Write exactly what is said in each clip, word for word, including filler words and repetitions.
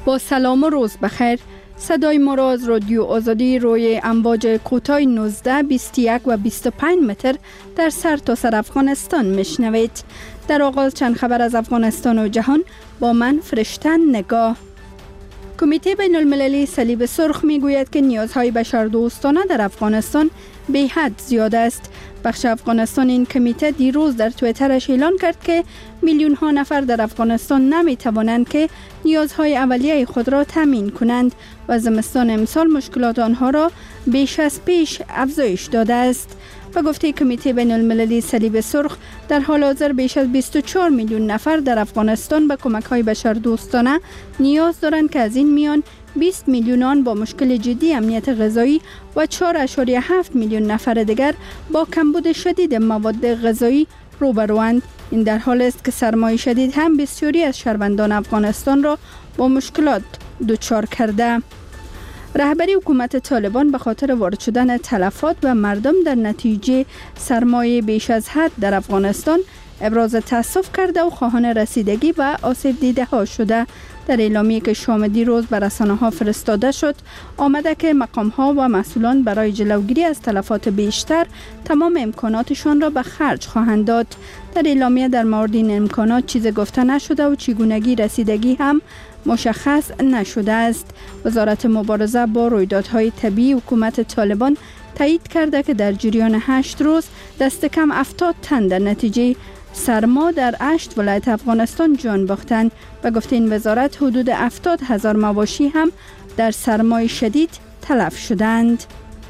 با سلام و روز بخیر. صدای ما را از رادیو آزادی روی امواج کوتاه نوزده، بیست و یک و بیست و پنج متر در سر تا سر افغانستان میشنوید. در آغاز چند خبر از افغانستان و جهان با من فرشتن نگاه. کمیته بین المللی صلیب سرخ می گوید که نیازهای بشردوستانه در افغانستان به حد زیاد است. بخش افغانستان این کمیته دیروز در توییترش اعلان کرد که میلیون ها نفر در افغانستان نمی توانند که نیازهای اولیه خود را تامین کنند و زمستان امسال مشکلات آنها را بیش از پیش افزایش داده است. به گفته کمیته بین المللی صلیب سرخ، در حال حاضر بیش از بیست و چهار میلیون نفر در افغانستان به کمک‌های بشردوستانه نیاز دارند که از این میان بیست میلیون آن با مشکل جدی امنیت غذایی و چهار ممیز هفت میلیون نفر دیگر با کمبود شدید مواد غذایی روبروند. این در حالی است که سرمای شدید هم بسیاری از شهروندان افغانستان را با مشکلات دچار کرده. رهبری حکومت طالبان به خاطر وارد شدن تلفات و مردم در نتیجه سرمایه بیش از حد در افغانستان ابراز تأسف کرده و خواهان رسیدگی و آسیب دیده ها شده. در اعلامیه که شام دیروز به رسانه ها فرستاده شد، آمده که مقام ها و مسئولان برای جلوگیری از تلفات بیشتر تمام امکاناتشان را به خرج خواهند داد. در اعلامیه در مورد این امکانات چیزی گفته نشده و چگونگی رسیدگی هم مشخص نشده است. وزارت مبارزه با رویدادهای طبیعی حکومت طالبان تایید کرده که در جریان هشت روز دست کم هفتاد تن در نتیجه سرما در هشت ولایت افغانستان جان باختند. و گفته این وزارت حدود هفتاد هزار مواشی هم در سرمای شدید تلف شدند.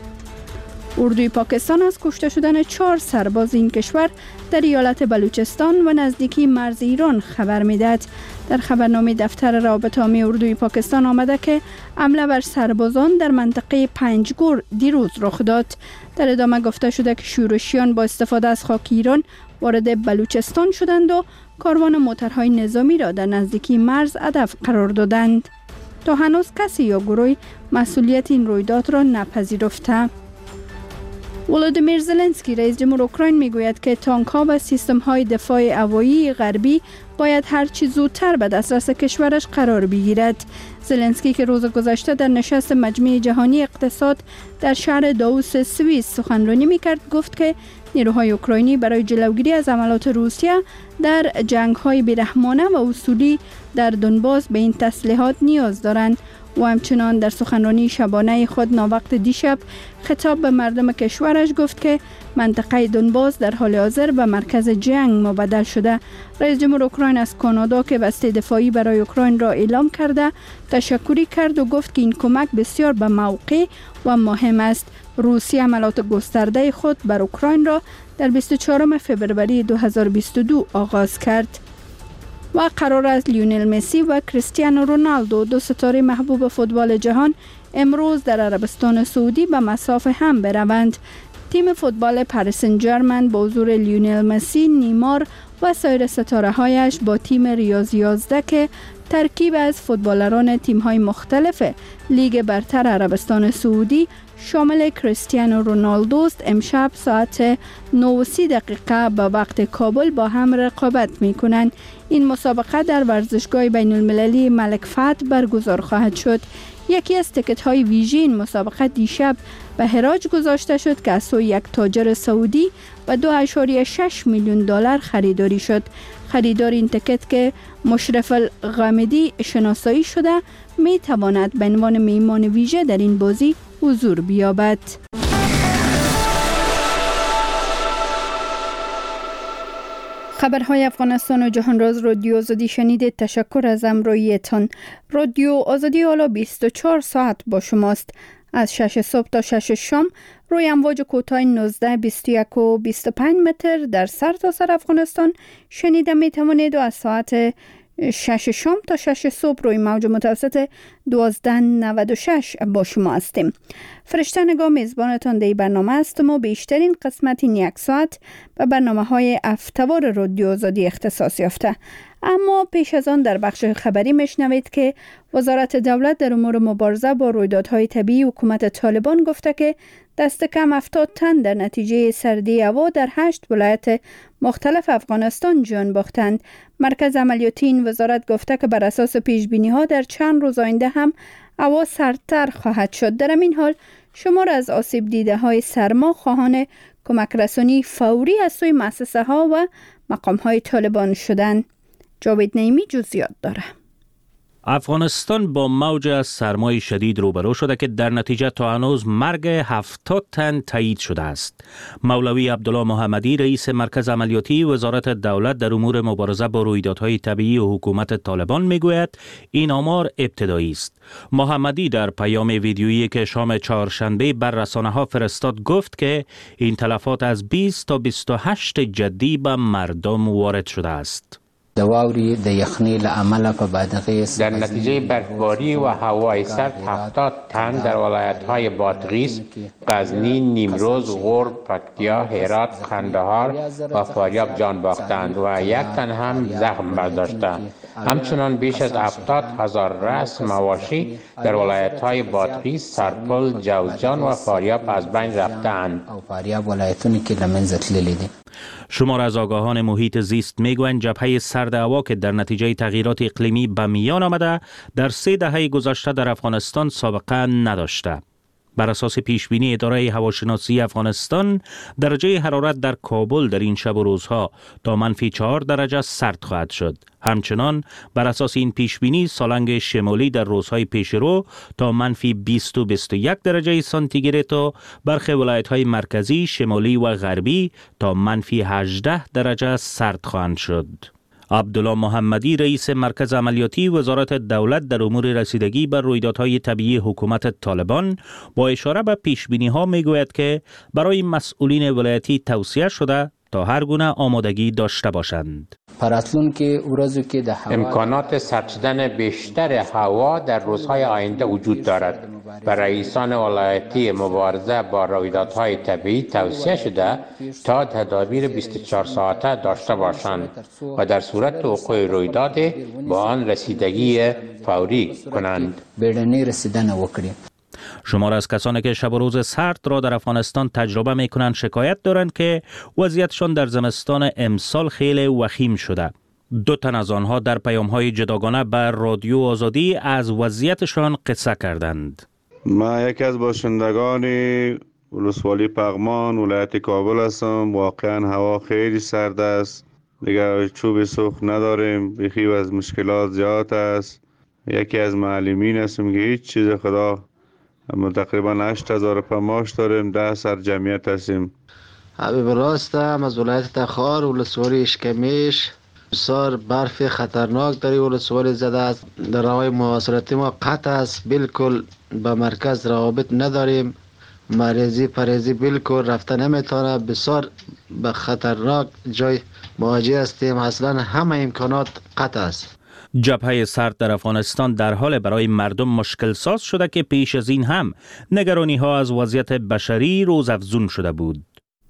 اردوی پاکستان از کشته شدن چهار سرباز این کشور در ایالت بلوچستان و نزدیکی مرز ایران خبر میدهد. در خبرنامه دفتر رابطه عامی اردوی پاکستان آمده که حمله بر سربازان در منطقه پنجگور دیروز رخ داد. در ادامه گفته شده که شورشیان با استفاده از خاک ایران وارد بلوچستان شدند و کاروان موترهای نظامی را در نزدیکی مرز هدف قرار دادند. تا هنوز کسی یا گروهی مسئولیت این رویداد را نپذیرفته. ولودیمیر زلنسکی رئیس جمهور اوکراین میگوید که تانک ها و سیستم های دفاع هوایی غربی باید هر چه زودتر به دسترس کشورش قرار بگیرد. زلنسکی که روز گذشته در نشست مجمع جهانی اقتصاد در شهر داووس سوئیس سخنرانی میکرد، گفت که نیروهای اوکراینی برای جلوگیری از حملات روسیه در جنگ‌های بیرحمانه و اصولی در دونباس به این تسلیحات نیاز دارند. و همچنان در سخنرانی شبانه خود ناوقت دیشب خطاب به مردم کشورش گفت که منطقه دونباس در حال حاضر به مرکز جنگ مبدل شده. رئیس جمهور اوکراین از کانادا که بسته دفاعی برای اوکراین را اعلام کرده تشکری کرد و گفت که این کمک بسیار به موقع و مهم است. روسیه حملات گسترده خود بر اوکراین را در بیست و چهارم فوریه دو هزار و بیست و دو آغاز کرد. و قرار است لیونل مسی و کریستیانو رونالدو، دو ستاره محبوب فوتبال جهان، امروز در عربستان سعودی به مصاف هم بروند. تیم فوتبال پاریس سن ژرمن با حضور لیونل مسی، نیمار و سایر ستاره هایش با تیم ریاض یازده که ترکیب از فوتبالران تیم های مختلف لیگ برتر عربستان سعودی شامل کریستیانو رونالدو است، امشب ساعت نه و سی دقیقه به وقت کابل با هم رقابت می کنند. این مسابقه در ورزشگاه بین المللی ملک فهد برگزار خواهد شد. یکی از تیکت های ویژه این مسابقه دیشب به حراج گذاشته شد که از سوی یک تاجر سعودی و دو ممیز شش میلیون دلار خریداری شد. خریدار این تیکت که مشرف الغامدی شناسایی شده می تواند به عنوان میهمان ویژه در این بازی حضور بیابد. خبرهای افغانستان و جهان راز رادیو آزادی شنیدید. تشکر از همراهیتان. رادیو آزادی حالا بیست و چهار ساعت با شماست. از شش صبح تا شش شام روی امواج کوتاه نوزده، بیست و یک و بیست و پنج متر در سر تا سر افغانستان شنیده می توانید و از ساعت شش شام تا شش صبح روی موج متوسط دوازده نود و شش با شما هستیم. فرشته نگاه میزبانتان در برنامه است و بیشترین قسمت این یک ساعت به برنامه های هفته‌وار رادیو آزادی اختصاص یافته. اما پیش از آن در بخش خبری میشنوید که وزارت دولت در امور مبارزه با رویدادهای طبیعی حکومت طالبان گفته که دست کم هفتاد تن در نتیجه سردی هوا در هشت ولایت مختلف افغانستان جان باختند. مرکز عملیاتی این وزارت گفته که بر اساس پیش بینی ها در چند روز آینده هم هوا سردتر خواهد شد. در این حال شمار از آسیب دیده های سرما خواهان کمک رسانی فوری از سوی مؤسسه ها و مقام های طالبان شدند. جاوید نعیمی جزئیات داره. افغانستان با موج از سرمای شدید روبرو شده که در نتیجه تا هنوز مرگ هفتاد تن تایید شده است. مولوی عبدالله محمدی رئیس مرکز عملیاتی وزارت دولت در امور مبارزه با رویدادهای طبیعی و حکومت طالبان میگوید این آمار ابتدایی است. محمدی در پیام ویدیویی که شام چهارشنبه بر رسانه‌ها فرستاد گفت که این تلفات از بیست تا بیست و هشت جدی به مردم وارد شده است. در نتیجه برفباری و هوای سرد هفتاد تن در ولایت‌های بادغیس، غزنی، نیمروز، غرب، پکتیا، هرات، قندهار و فاریاب جان باختند و یک تن هم زخم برداشتند. همچنان بیش از هفتاد هزار رأس مواشی در ولایت‌های بادغیس، سرپل، جوزجان و فاریاب از بین رفتند. شمار از آگاهان محیط زیست میگویند جبهه سرد هوا که در نتیجه تغییرات اقلیمی به میان آمده در سه دهه گذشته در افغانستان سابقه نداشته. بر اساس پیشبینی اداره هواشناسی افغانستان درجه حرارت در کابل در این شب و روزها تا منفی چهار درجه سرد خواهد شد. همچنان بر اساس این پیشبینی سالنگ شمالی در روزهای پیشرو تا منفی بیست و بیست و یک درجه سانتیگراد و برخی ولایت‌های مرکزی، شمالی و غربی تا منفی هجده درجه سرد خواهند شد. عبدالله محمدی رئیس مرکز عملیاتی وزارت دولت در امور رسیدگی بر رویدادهای طبیعی حکومت طالبان با اشاره به پیشبینی‌ها میگوید که برای مسئولین ولایتی توصیه شده تا هر گونه آمادگی داشته باشند. امکانات سرد شدن بیشتر هوا در روزهای آینده وجود دارد. برای رئیسان ولایتی مبارزه با رویدادهای طبیعی توصیه شده تا تدابیر بیست و چهار ساعته داشته باشند و در صورت وقوع رویداد با آن رسیدگی فوری کنند. شمار از کسانی که شب و روز سرد را در افغانستان تجربه می کنند شکایت دارند که وضعیتشان در زمستان امسال خیلی وخیم شده. دو تن از آنها در پیام‌های جداگانه بر رادیو آزادی از وضعیتشان قصه کردند. من یکی از باشندگان ولسوالی پغمان ولایت کابل هستم. واقعا هوا خیلی سرد است. دیگر چوب سوخت نداریم. بخی از مشکلات زیاد است. یکی از معلمین هستم که هیچ چیز خدا اما تقریبا هشت هزار روپیه معاش داریم. ده سر جمعیت هستیم. حبیب راستم از ولایت تخار ولسوالی اشکمیش. بسیار برف خطرناک در ولسوالی زده است. در راههای مواصلاتی ما قطع است. بالکل به مرکز روابط نداریم. مریضی پریزی بالکل رفته نمیتونه. بسیار به خطرناک جای مواجه هستیم. اصلا همه امکانات قطع است. جبهه سرد در افغانستان در حال برای مردم مشکل ساز شده که پیش از این هم نگرانی ها از وضعیت بشری روزافزون شده بود.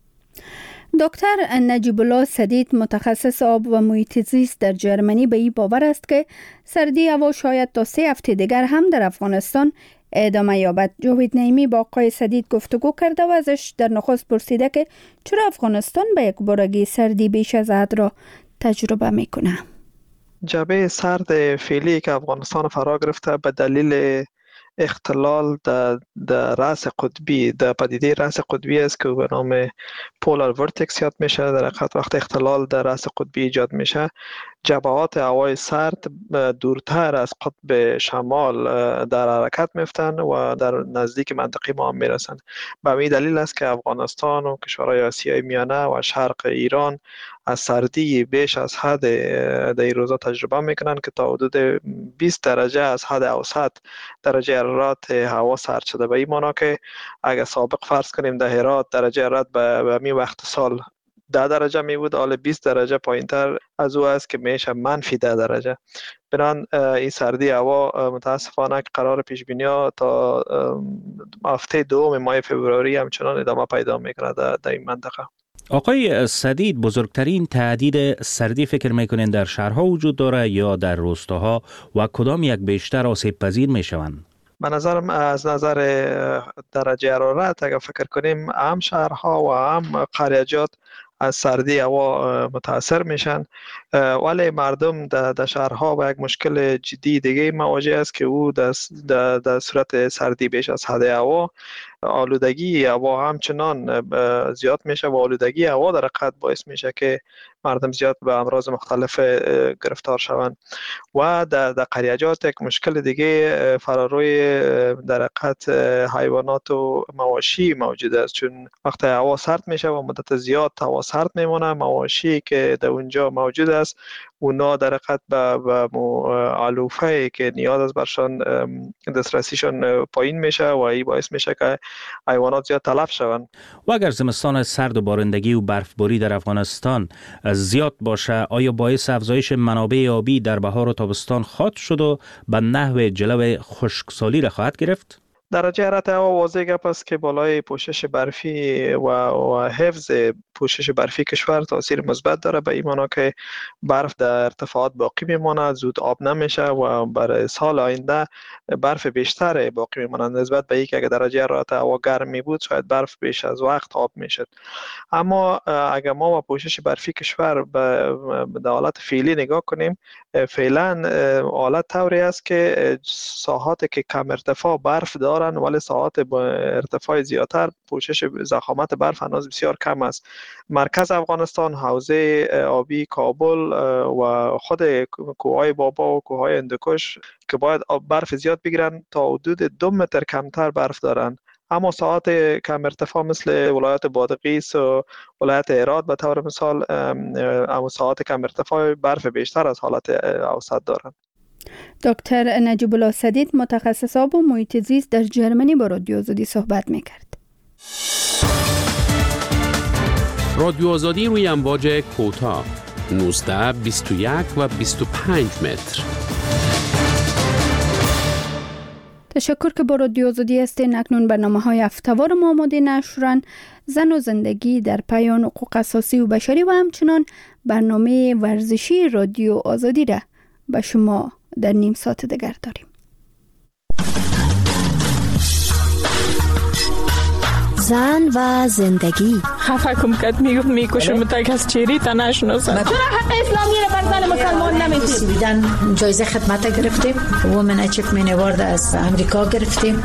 دکتر نجیب الله سدید متخصص آب و محیط زیست در جرمنی به این باور است که سردی هوا شاید تا سه هفته دیگر هم در افغانستان ادامه یابد. جاوید نعیمی با آقای سدید گفتگو کرده و ازش در نخست پرسیده که چرا افغانستان به یک بارگی سردی بیش از حد را تجربه میکنه. جبهه سرد فعلی که افغانستان فرا گرفته به دلیل اختلال در رأس قطبی، در پدیده رأس قطبی است که به نام پولار ورتکس یاد میشه. در حقیقت وقت اختلال در رأس قطبی ایجاد میشه، جبهات هوای سرد دورتر از قطب شمال در حرکت میفتن و در نزدیک منطقه ما هم میرسن. به همین دلیل است که افغانستان و کشورهای آسیای میانه و شرق ایران از سردی بیش از حد در این روزا تجربه میکنن که تا حدود بیست درجه از حد اوسط درجه حرارت هوا سرد شده. به این معنا که اگر سابق فرض کنیم در هرات درجه حرارت به همین وقت سال ده درجه می بود، حالا بیست درجه پایینتر از او است که میشه منفی ده درجه. بنان این سردی هوا متاسفانه قرار پیش بینی ها تا هفته دوم ماه فوریه همچنان ادامه پیدا میکنه در این منطقه. آقای سدید، بزرگترین تهدید سردی فکر میکنین در شهرها وجود داره یا در روستاها و کدام یک بیشتر آسیب پذیر میشوند؟ به نظرم از نظر درجه حرارت اگر فکر کنیم هم شهرها و هم قریجات از سردی هوا متاثر میشن، ولی مردم در شهرها با یک مشکل جدی دیگه مواجه است که او در صورت سردی بیش از حد هوا، آلودگی هوا همچنان زیاد میشه و آلودگی هوا در حقیقت باعث میشه که مردم زیاد به امراض مختلف گرفتار شوند. و در قریجات یک مشکل دیگه فراروی در حقیقت حیوانات و مواشی موجود است، چون وقتی هوا سرد میشه و مدت زیاد هوا سرد میمونه، مواشی که در اونجا موجود است اونا در حقیقت به علوفه که نیاز است برشان دسترسیشون پایین میشه و این باعث میشه که حیوانات زیاد تلف شوند. و اگر زمستان سرد و بارندگی و برفباری در افغانستان زیاد باشه، آیا باعث افزایش منابع آبی در بهار و تابستان خواهد شد و به نحو جلو خشکسالی را خواهد گرفت؟ درجه حرارت هوا واضح گپ است که بالای پوشش برفی و, و حفظ پوشش برفی کشور تاثیر مثبت داره، به این معنا که برف در ارتفاعات باقی میماند، زود آب نمیشه و برای سال آینده برف بیشتر باقی میماند نسبت به اینکه اگر درجه حرارت هوا گرم می بود شاید برف بیش از وقت آب میشد. اما اگر ما با پوشش برفی کشور به حالت فعلی نگاه کنیم، فعلا حالت طوری است که ساحات که کم ارتفاع برف دارن ولی ساحات با ارتفاع زیادتر پوشش ضخامت برف هنوز بسیار کم است. مرکز افغانستان، حوزه آبی کابل و خود کوههای بابا و کوههای هندوکش که باید برف زیاد بگیرن تا حدود دو متر کمتر برف دارن. اما ساحات کم ارتفاع مثل ولایت بادغیس و ولایت هرات به طور مثال اما ساحات کم ارتفاع برف بیشتر از حالت اوسط دارند. دکتر نجیب الله سدید، متخصص آب و محیط زیست در جرمنی با رادیو آزادی صحبت میکرد. رادیو آزادی روی امواج کوتاه نوزده، بیست و یک و بیست و پنج متر. تشکر که با رادیو آزادی هستین. اکنون برنامه های هفته‌وار ما آماده نشرن. زن و زندگی در پیان حقوق اساسی و بشری و همچنان برنامه ورزشی رادیو آزادی را به شما در نیم ساعت دیگر داریم. زن و زندگی. خفه کم کد میگفت میکشم تک از چیری تا نشناسم. چرا حق اسلامی رو بر زن مسلمان نمیتیم؟ بیدن جایزه خدمت گرفتیم، وومن اچیومنت اوارد از امریکا گرفتیم.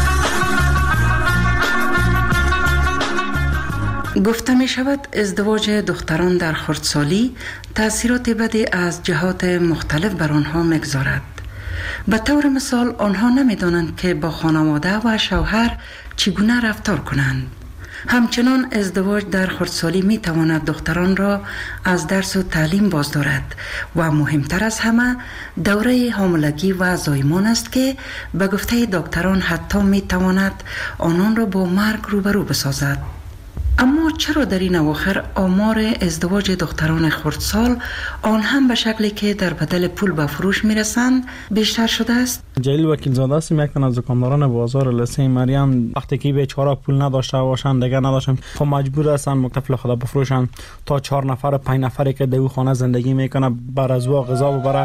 گفته می شود ازدواج دختران در خردسالی تأثیرات بدی از جهات مختلف بر آنها میگذارد. به طور مثال آنها نمی دانند که با خانواده و شوهر چگونه رفتار کنند. همچنان ازدواج در خردسالی می تواند دختران را از درس و تعلیم باز دارد و مهمتر از همه دوره حاملگی و زایمان است که به گفته دکتران حتی می تواند آنان را با مرگ روبرو بسازد. اما چرا در این اواخر آمار ازدواج دختران خردسال آن هم به شکلی که در بدل پول به فروش میرسند بیشتر شده است؟ جلیل وکیل زاده است، یک تن از دکانداران بازار لسه مریم. وقتی که بیچاره پول نداشته باشند دیگه نداشتن، خب مجبور هستن مکتفل خود بفروشن تا چهار نفر پنج نفری که در خانه زندگی میکنه بر از او غذا ببره.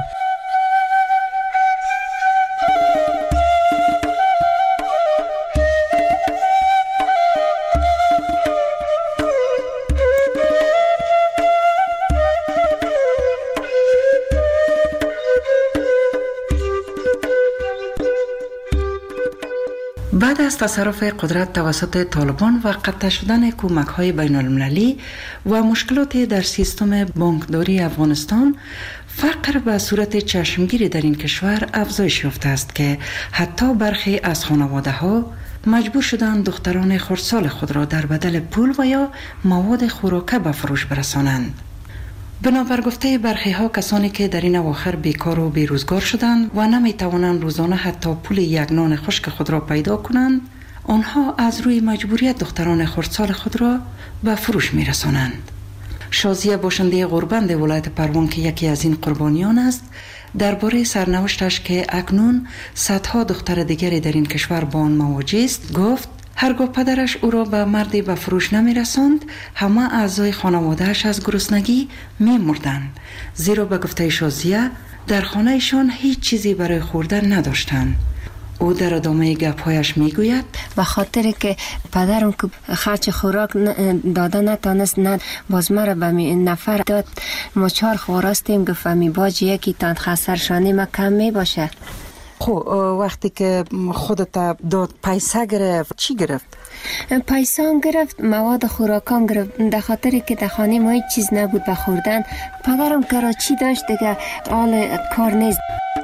بعد از تصرف قدرت توسط طالبان و قطع شدن کمک‌های بین‌المللی و مشکلات در سیستم بانکداری افغانستان، فقر به صورت چشمگیری در این کشور افزایش یافته است که حتی برخی از خانواده‌ها مجبور شدند دختران خردسال خود را در بدل پول و یا مواد خوراکه به فروش برسانند. بنابر گفته برخی ها کسانی که در این اواخر بیکار و بیروزگار شدند و نمی توانند روزانه حتی پول یک نان خشک خود را پیدا کنند، آنها از روی مجبوریت دختران خردسال خود را به فروش می رسانند. شازیه باشنده غربند ولایت پروان که یکی از این قربانیان است، درباره سرنوشتش که اکنون صدها دختر دیگری در این کشور با آن مواجه است گفت: هرگاه پدرش او را به مردی به فروش نمی رساند، همه اعضای خانوادهش از گرسنگی می مردند، زیرا به گفته شازیه در خانهشان هیچ چیزی برای خوردن نداشتند. او در ادامه گپ‌هایش میگوید به خاطر که پدرم که خرچ خوراک داده نتانست، نه باز مرا به نفر داد، ما چهار خواراستیم، گفت می باج یکی تان خسرشانی ما کم می باشه. خب وقتی که خودت داد پیسه گرفت چی گرفت؟ پیسه هم گرفت، مواد خوراکام گرفت، در خاطری که در خانه ما هیچ چیز نبود به خوردن. پدرم کراچی داشت دیگه، حال کار نیست.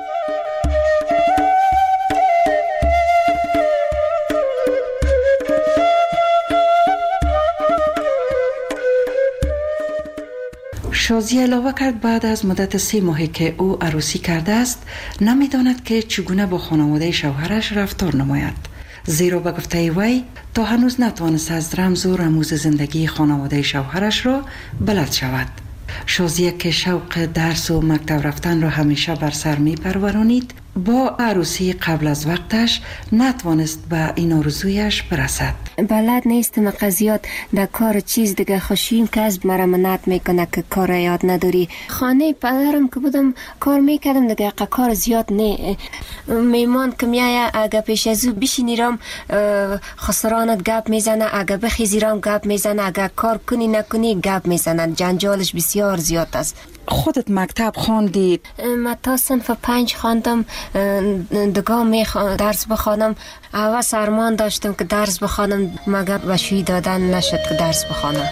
شازیه علاوه کرد بعد از مدت سه ماهی که او عروسی کرده است نمیداند که چگونه با خانواده شوهرش رفتار نماید، زیرا به گفته وی تا هنوز نتوانست از رمز و رموز زندگی خانواده شوهرش را بلد شود. شازیه که شوق درس و مکتب رفتن را همیشه بر سر می پرورانید، با عروسی قبل از وقتش نتوانست به این آرزویش برسد. بلد نیستم قضیات در کار چیز دیگه، خوشیم که از مرا منعت میکنه که کار یاد نداری. خانه پدرم که بودم کار میکردم دیگه، کار زیاد نه. میمان که میایه اگه پیش از او بشینیرم خسرانت گپ میزنه، اگه بخیزیرم گپ میزنه، اگه کار کنی نکنی گپ میزنه، جنجالش بسیار زیاد است. خودت مکتب خواندی؟ من تا صنف پنج خواندم، دگاه می درس بخوانم. اول سرمان داشتم که درس بخوانم، مگر بشوی دادن نشد که درس بخوانم.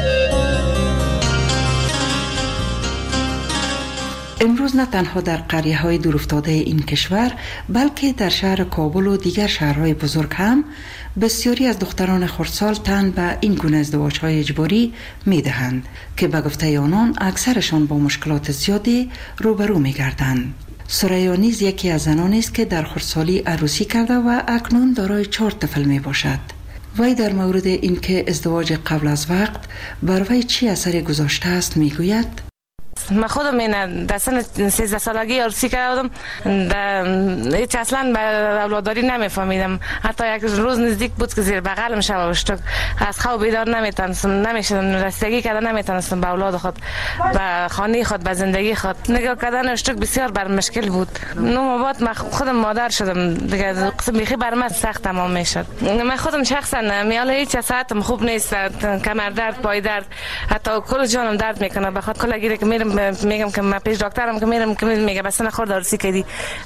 امروز نه تنها در قریه های دورافتاده این کشور، بلکه در شهر کابل و دیگر شهرهای بزرگ هم بسیاری از دختران خردسال تن به این گونه ازدواج های اجباری می دهند که به گفته آنان اکثرشان با مشکلات زیادی روبرو می گردند. سریا نیز یکی از زنانی است که در خردسالی عروسی کرده و اکنون دارای چهار طفل می باشد. وی در مورد اینکه ازدواج قبل از وقت بر وی چی اثری گذاشته است می گوید: من خودم این در سن سیزده سالگی عروسی کردم، هیچ اصلا به اولاداری نمیفهمیدم. حتی یک روز نزدیک بود که زیر بغلم شب اشتک از خواب بیدار نمیتونستم، نمیشدم رسیدگی کردن نمیتونستم به اولاد خود، به خانه خود، به زندگی خود. نگاه کردن اشتک بسیار بر مشکل بود. نو بعد من خودم مادر شدم دیگه، قسم بیخی بر من سخت تمام میشد. من خودم شخصا میال هیچ ساعتم خوب نیست، کمر درد، پای درد، حتی کل جانم درد میکنه. بخاطر کلا گیره که میرم میگم که من پیش دکترم که میرم که میگه بس نخورد عروسی کردی،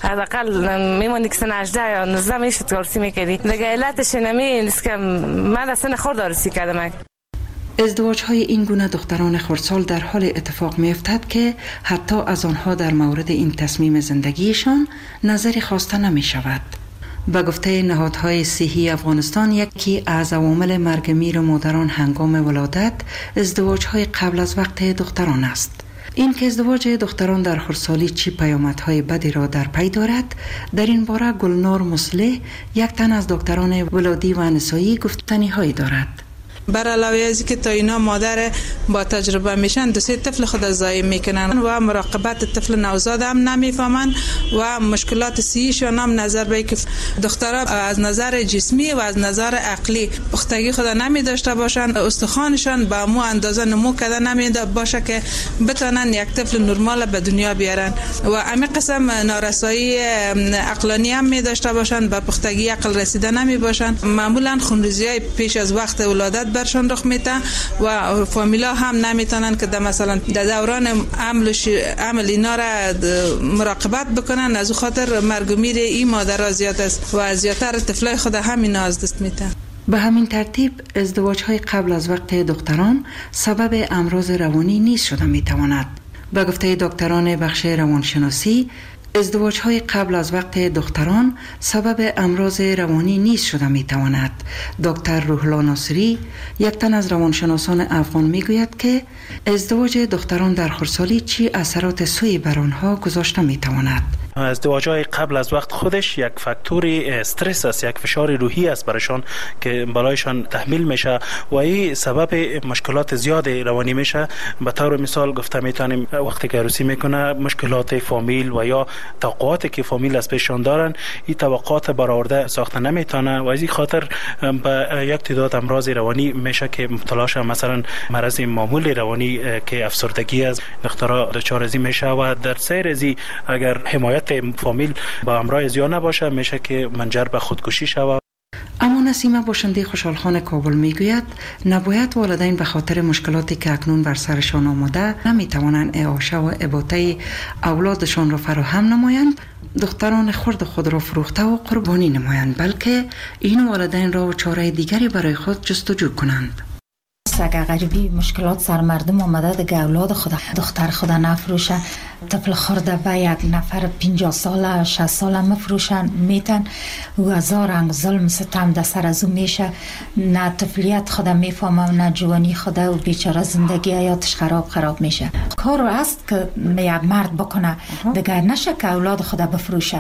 حداقل میمونی که سن هجده یا نوزده میشد عروسی میکردی دیگه. علتش نمی نیست که من اصلا نخورد عروسی کردم. ازدواج های این گونه دختران خردسال در حال اتفاق می افتد که حتی از آنها در مورد این تصمیم زندگیشان نظری خواسته نمی شود. به گفته نهادهای صحی افغانستان، یکی از عوامل مرگ میر مادران هنگام ولادت ازدواج های قبل از وقت دختران است. این که ازدواج دختران در خردسالی چی پیامدهای بدی را در پی دارد، در این باره گلنار مصلح، یک تن از دکتران ولادی و نسایی، گفتنی هایی دارد. بر علاوه از که تا اینا مادر با تجربه میشن، دو سه طفل خود ضایع میکنن و مراقبت طفل نوزاد هم نمیفهمن و مشکلات صحیشون هم نظر به که دخترها از نظر جسمی و از نظر عقلی پختگی خود نمی داشته باشن، استخوانشان با مو اندازه نمو کرده نمی باشه که بتونن یک طفل نرمال به دنیا بیارن و امی قسم نارسایی عقلانی هم می داشته باشن، به پختگی عقل رسیده نمی باشن. معمولا خونریزی های پیش از وقت ولادت برشان رخ میته و فامیلا هم نمیتونن که مثلا در دوران عمل عمل اینا را مراقبت بکنن. از خاطر مرگ و میر این مادرها زیاد است و زیادتر طفلای خود همین از دست میتن. به همین ترتیب ازدواج های قبل از وقت دختران سبب امراض روانی نیز شده میتواند. به گفته دکتران بخش روانشناسی، ازدواج های قبل از وقت دختران سبب امراض روانی نیز شده می تواند. دکتر روحلا ناصری، یک تن از روانشناسان افغان، می گوید که ازدواج دختران در خردسالی چی اثرات سوی بر آنها گذاشته می تواند. ازدواج‌های قبل از وقت خودش یک فاکتور استرس است، یک فشار روحی است برایشان که بالایشان تحمیل میشه و این سبب مشکلات زیاد روانی میشه. به طور مثال گفته میتونیم وقتی که عروسی میکنه مشکلات فامیل و یا توقعاتی که فامیل از پیششان دارن، این توقعات برآورده ساخته نمیتونه و از این خاطر به یک تعداد امراض روانی میشه که مبتلا شه. مثلا مرض معمول روانی که افسردگی است، دخترها دچار از این میشه و در سیر از اگر حمایت فامیل با امراض زیاد نباشه میشه که منجر به خودکشی شود. اما نسیمه باشنده خوشحالخان کابل میگوید نباید والدین به خاطر مشکلاتی که اکنون بر سرشان آمده نمیتوانند اعاشه و اباطه اولادشان را فراهم نمایند، دختران خرد خود را فروخته و قربانی نمایند، بلکه این والدین را و چاره دیگری برای خود جستجو کنند. اگر غریبی مشکلات سر مردم آمده دیگه اولاد خود دختر خود نفروشه، طفل خورده به یک نفر پنجاه ساله شصت ساله مفروشن میتن و هزار رنگ ظلم ستم در سر از او میشه، نه طفلیت خود میفهمه و نه جوانی خود و بیچاره زندگی حیاتش خراب خراب میشه. کار است که یک مرد بکنه دیگه، نشه که اولاد خود بفروشه.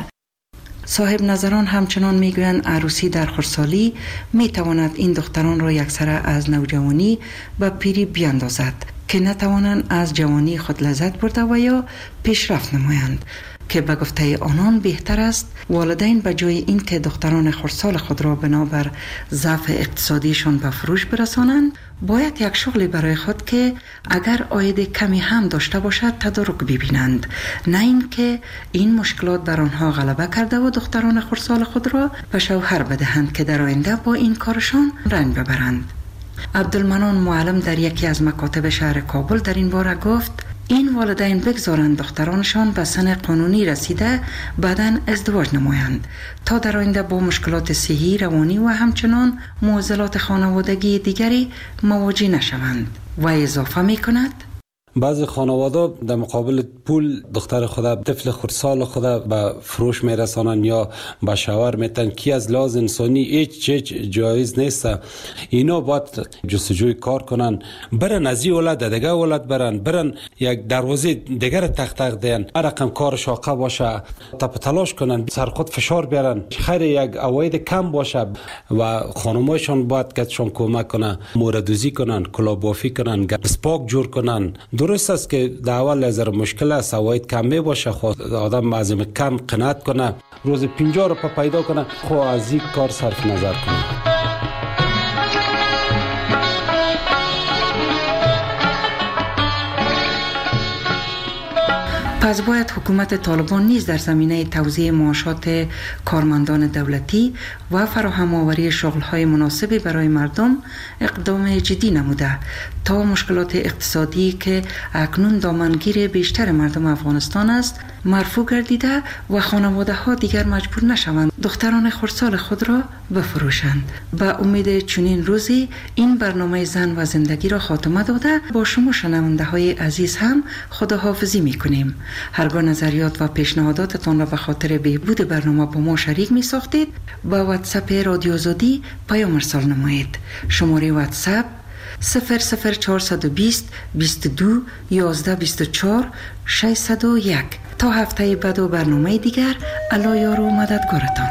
صاحب نظران همچنان میگویند عروسی در خردسالی میتواند این دختران را یکسره از نوجوانی به پیری بیاندازد که نتوانند از جوانی خود لذت برده و یا پیشرفت نمایند، که به گفته آنان بهتر است والدین به جای این که دختران خردسال خود را بنابر ضعف اقتصادیشان به فروش برسانند، باید یک شغلی برای خود که اگر عاید کمی هم داشته باشد تدارک ببینند، نه این که این مشکلات بر آنها غلبه کرده و دختران خردسال خود را به شوهر بدهند که در آینده با این کارشان رنج ببرند. عبدالمنان معلم در یکی از مکاتب شهر کابل در این باره گفت این والدین بگذارند دخترانشان به سن قانونی رسیده بعداً ازدواج نمایند تا در آینده با مشکلات صحی، روانی و همچنان معضلات خانوادگی دیگری مواجه نشوند. و اضافه می کند بعضی خانواده در مقابل پول دختر خود طفل خردسال خود به فروش میرسانن یا به شوهر میتن که از لحاظ انسانی هیچ چیز جایز نیست. اینا باید جستجوی کار کنن، برن از این ولد دیگه ولد برن برن یک دروازه دیگر تق تق دین، هر رقم کار شاقه باشه تپ تلاش کنن، سر خود فشار بیارن، خیر یک عواید کم باشه و خانمایشان باید کتشان کمک کنن، موردوزی کنن، کلابافی کنن، سپاک جور کنن. درست است که در اول از مشکل است، عواید کم می باشه، خود آدم از کم قناعت کنه، روز پنجاه رو پیدا کنه، خو از این کار صرف نظر کنه. پس باید حکومت طالبان نیز در زمینه توزیع معاشات کارمندان دولتی و فراهم آوری شغل‌های مناسبی برای مردم اقدام جدی نموده تا مشکلات اقتصادی که اکنون دامنگیر بیشتر مردم افغانستان است مرفوع گردیده و خانواده ها دیگر مجبور نشوند دختران خردسال خود را بفروشند. به امید چنین روزی این برنامه زن و زندگی را خاتمه داده با شما شنونده های عزیز هم خداحافظی می کنیم. هرگاه نظریات و پیشنهاداتتان را به خاطر بهبود برنامه با ما شریک می ساختید با واتساپ رادیو آزادی پیام ارسال نمایید. شماره واتساپ صفر صفر چهارصد و بیست بیست و دو یازده بیست و چهار ششصد و یک. تا هفته بعد و برنامه دیگر، الله یار و مددگارتان.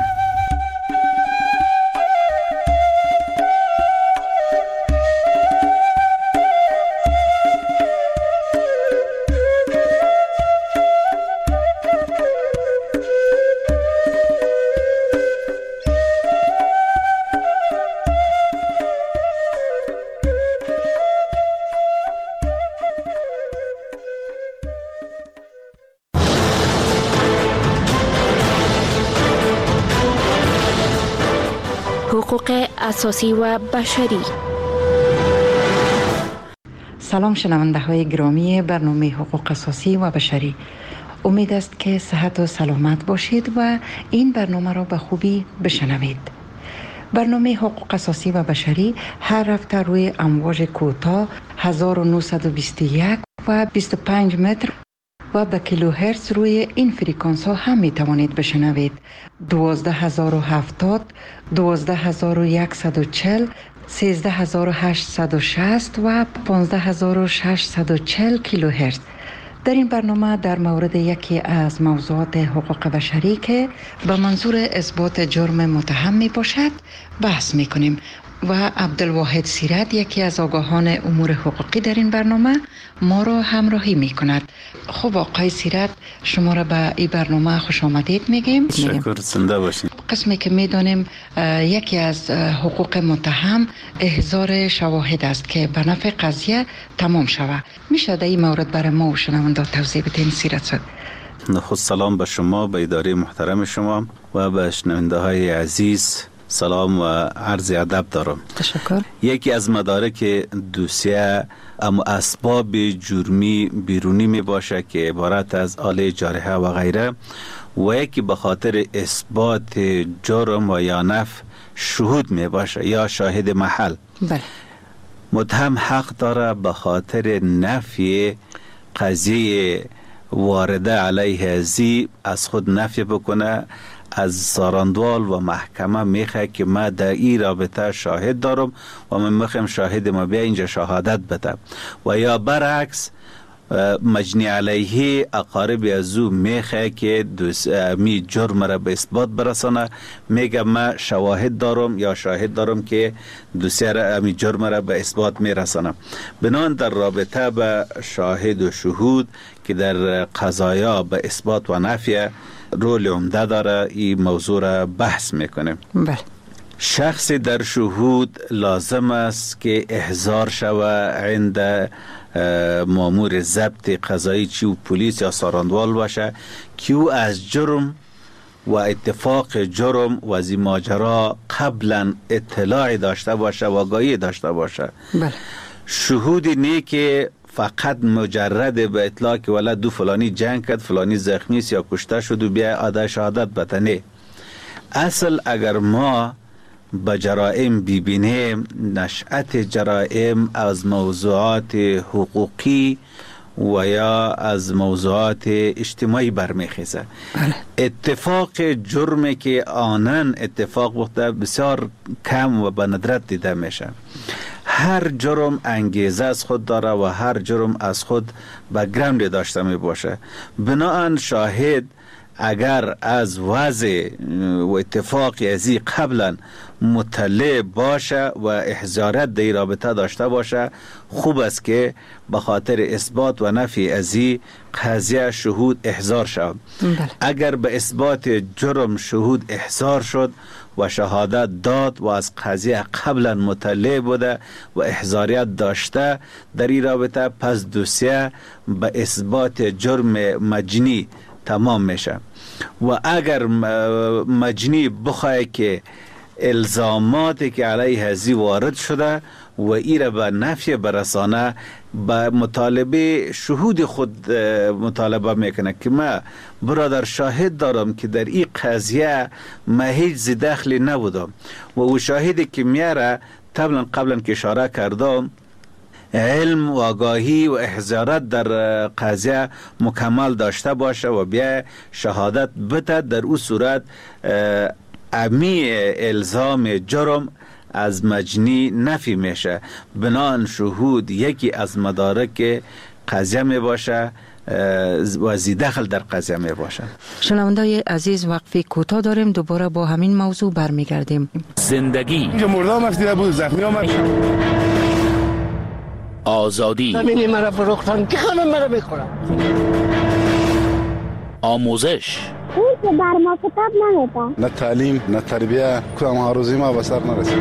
حقوق اساسی و بشری. سلام شنونده های گرامی برنامه حقوق اساسی و بشری، امید است که صحت و سلامت باشید و این برنامه را به خوبی بشنوید. برنامه حقوق اساسی و بشری هر هفته روی امواج کوتاه هزار و نهصد و بیست و یک و بیست و پنج متر و به کیلوهرتز روی این فرکانس ها هم می توانید بشنوید. دوازده هزار و هفتاد، دوازده هزار و صد و چهل، سیزده هزار و هشتصد و شصت و پانزده هزار و ششصد و چهل کیلوهرتز. در این برنامه در مورد یکی از موضوعات حقوق بشری که به منظور اثبات جرم متهم می باشد بحث می کنیم و عبدالواحد سیرت یکی از آگاهان امور حقوقی در این برنامه ما را همراهی می کند. خب آقای سیرت، شما را به این برنامه خوش آمدید میگیم. شکر، زنده باشید. قسمی که میدانیم یکی از حقوق متهم احضار شواهد است که به نفع قضیه تمام شود. میشه در این مورد برای ما و شنونده توضیح بدین سیرت صاحب؟ خود سلام به شما، به اداره محترم شما و به شنونده های عزیز سلام و عرض ادب دارم. تشکر. یکی از مدارک دوسیه اما اسباب جرمی بیرونی می باشه که عبارت از آله جارحه و غیره و یکی به خاطر اثبات جرم و یا نفی شهود می باشه یا شاهد محل. بله. متهم حق داره به خاطر نفی قضیه وارده علیه ازی از خود نفی بکنه، از ساراندوال و محکمه میخواه که ما در این رابطه شاهد دارم و من میخوام شاهد ما بیا اینجا شهادت بده، و یا برعکس مجنی علیه اقارب از او میخواه که می جرم را به اثبات برسانه، میگه ما شواهد دارم یا شاهد دارم که دوسیه را می جرم را به اثبات میرسانه. بنان در رابطه به شاهد و شهود که در قضایا به اثبات و نفی رول عمده داره، این موضوع را بحث میکنیم. بله. شخص در شهود لازم است که احضار شود عند مامور ضبط قضایی چی و پلیس یا ساراندوال باشه که او از جرم و اتفاق جرم و از این ماجرا قبلا اطلاع داشته باشه و آگاهی داشته باشه. بله. شهود نه که فقط مجرد به اطلاع که ولی دو فلانی جنگ کرد، فلانی زخمی است یا کشته شد و بیا آده شهادت بتنه. اصل اگر ما به جرائم ببینیم، نشأت جرائم از موضوعات حقوقی و یا از موضوعات اجتماعی برمیخیزه. بله. اتفاق جرمی که آنن اتفاق بوده بسیار کم و به ندرت دیده میشه. هر جرم انگیزه از خود داره و هر جرم از خود بک‌گراند داشته می باشه. بناهن شاهد اگر از وضع و اتفاقی ازی قبلا مطلع باشه و احضارت در رابطه داشته باشه، خوب است که به خاطر اثبات و نفی ازی قضیه شهود احضار شد. اگر به اثبات جرم شهود احضار شد و شهادت داد و از قضیه قبلا مطلع بوده و احضاریت داشته در این رابطه، پس دوسیه به اثبات جرم مجنی تمام میشه. و اگر مجنی بخواه که الزاماتی که علیه ازی وارد شده و ایره به نفی برسانه، به مطالبه شهود خود مطالبه میکنه که ما برادر شاهد دارم که در این قضیه ما هیچ دخلی نبودم و او شاهدی که میاره طبعا قبلا که اشاره کردم علم و آگاهی و احضارات در قضیه مکمل داشته باشه و بیا شهادت بده، در او صورت امی الزام جرم از مجنی نفی میشه. بنان شهود یکی از مدارک قضیه می باشه و زی دخل در قضیه می باشه. شنوندای عزیز، وقفی کوتاه داریم، دوباره با همین موضوع برمیگردیم. زندگی اینجا مردم افتی بود، زخمی آمد. آزادی. همینی مرا فروختن که خانم مرا بخورم. آموزش. اون که بر ما کتاب نمیدن. نه تعلیم، نه تربیه، کدام هاروزی ما به سر نرسید.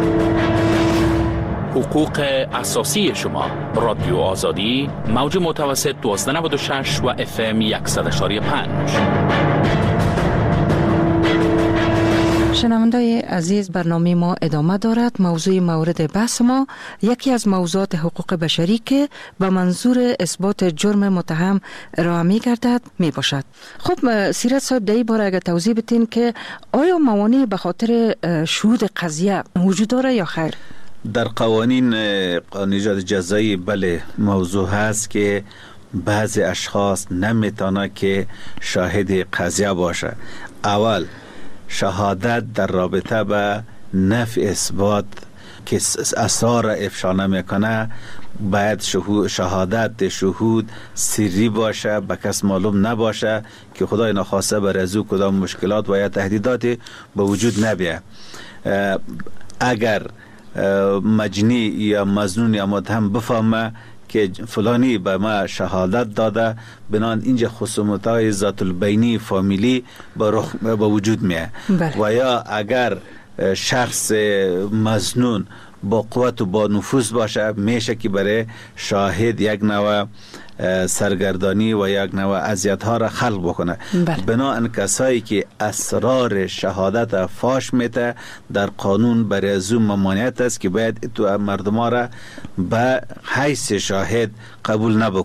حقوق اساسی شما. رادیو آزادی، موج متوسط دوازده نود و شش و اف ام صد و یک و پنج. شنوندای عزیز، برنامه ما ادامه دارد. موضوع مورد بحث ما یکی از موضوعات حقوق بشری که به منظور اثبات جرم متهم ارائه می گردد می باشد. خب سیرت صاحب، در این باره اگر توضیح بدین که آیا موانع به خاطر شهود قضیه وجود داره یا خیر؟ در قوانین قانون جزایی بله موضوع هست که بعضی اشخاص نمیتونه که شاهد قضیه باشه. اول شهادت در رابطه به نفی اثبات که اسرار افشا نمیکنه باید شهادت شهود سری باشه، به کس معلوم نباشه که خدای نخواسته بر از او کدام مشکلات و یا تهدیدات به وجود نبیه. اگر مجنی یا مظنون یا متهم بفهمه که فلانی به ما شهادت داده، بنان اینجا خصومت های ذات البینی فامیلی به وجود میه. و یا اگر شخص مظنون با قوت و با نفوذ باشه، میشه که برای شاهد یک نوع سرگردانی و یک نوع اذیت ها را خلق بکنه. بنابراین کسایی که اسرار شهادت فاش میته در قانون برای از اون ممانعت است که باید تو مردم ها را به حیث شاهد قبول نبکنه.